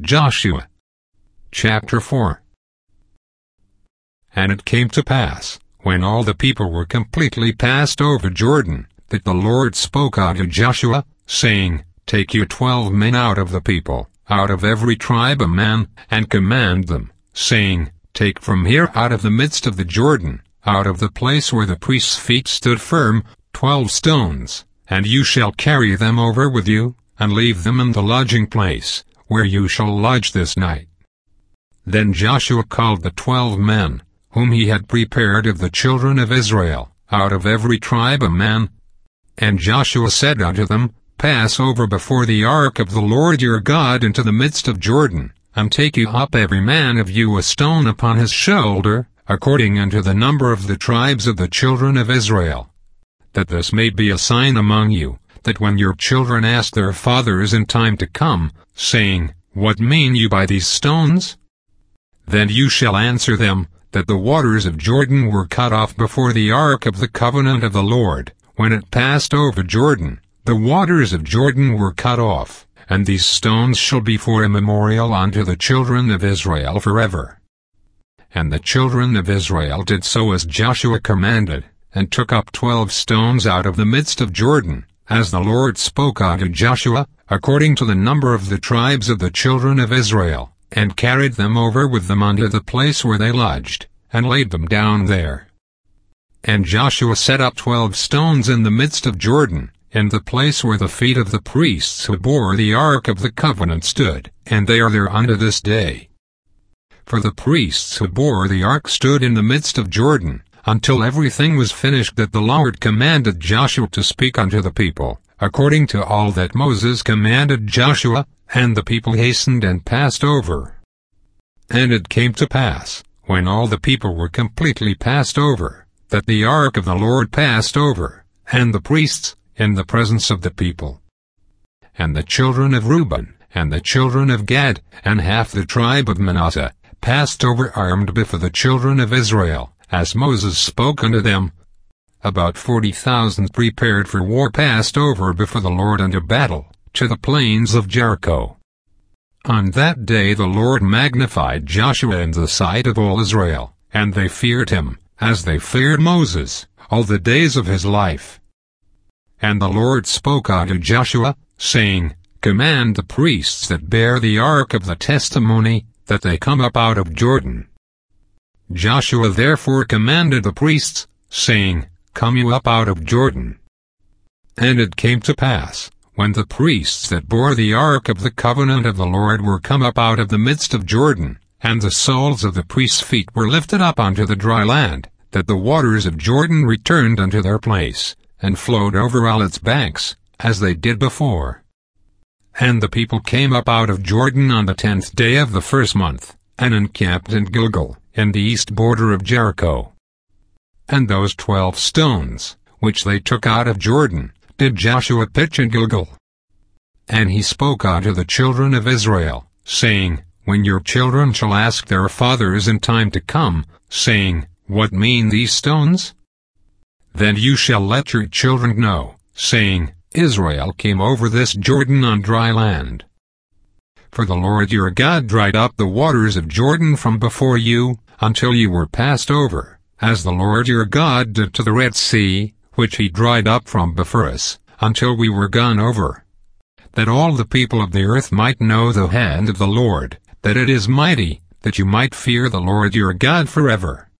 Joshua chapter 4. And it came to pass, when all the people were completely passed over Jordan, that the Lord spoke unto Joshua, saying, Take you 12 men out of the people, out of every tribe a man, and command them, saying, Take from here out of the midst of the Jordan, out of the place where the priest's feet stood firm, 12 stones, and you shall carry them over with you, and leave them in the lodging place, where you shall lodge this night. Then Joshua called the 12 men, whom he had prepared of the children of Israel, out of every tribe a man. And Joshua said unto them, Pass over before the ark of the Lord your God into the midst of Jordan, and take you up every man of you a stone upon his shoulder, according unto the number of the tribes of the children of Israel. That this may be a sign among you, that when your children ask their fathers in time to come, saying, What mean you by these stones? Then you shall answer them, that the waters of Jordan were cut off before the ark of the covenant of the Lord. When it passed over Jordan, the waters of Jordan were cut off, and these stones shall be for a memorial unto the children of Israel forever. And the children of Israel did so as Joshua commanded, and took up 12 stones out of the midst of Jordan, as the Lord spoke unto Joshua, according to the number of the tribes of the children of Israel, and carried them over with them unto the place where they lodged, and laid them down there. And Joshua set up 12 stones in the midst of Jordan, in the place where the feet of the priests who bore the ark of the covenant stood, and they are there unto this day. For the priests who bore the ark stood in the midst of Jordan, until everything was finished that the Lord commanded Joshua to speak unto the people, according to all that Moses commanded Joshua, and the people hastened and passed over. And it came to pass, when all the people were completely passed over, that the ark of the Lord passed over, and the priests, in the presence of the people. And the children of Reuben, and the children of Gad, and half the tribe of Manasseh, passed over armed before the children of Israel, as Moses spoke unto them. About 40,000 prepared for war passed over before the Lord unto battle, to the plains of Jericho. On that day the Lord magnified Joshua in the sight of all Israel, and they feared him, as they feared Moses, all the days of his life. And the Lord spoke unto Joshua, saying, Command the priests that bear the ark of the testimony, that they come up out of Jordan. Joshua therefore commanded the priests, saying, Come you up out of Jordan. And it came to pass, when the priests that bore the ark of the covenant of the Lord were come up out of the midst of Jordan, and the soles of the priests' feet were lifted up unto the dry land, that the waters of Jordan returned unto their place, and flowed over all its banks, as they did before. And the people came up out of Jordan on the 10th day of the first month, and encamped in Gilgal, in the east border of Jericho. And those 12 stones, which they took out of Jordan, did Joshua pitch in Gilgal. And he spoke unto the children of Israel, saying, When your children shall ask their fathers in time to come, saying, What mean these stones? Then you shall let your children know, saying, Israel came over this Jordan on dry land. For the Lord your God dried up the waters of Jordan from before you, until you were passed over, as the Lord your God did to the Red Sea, which he dried up from before us, until we were gone over. That all the people of the earth might know the hand of the Lord, that it is mighty, that you might fear the Lord your God forever.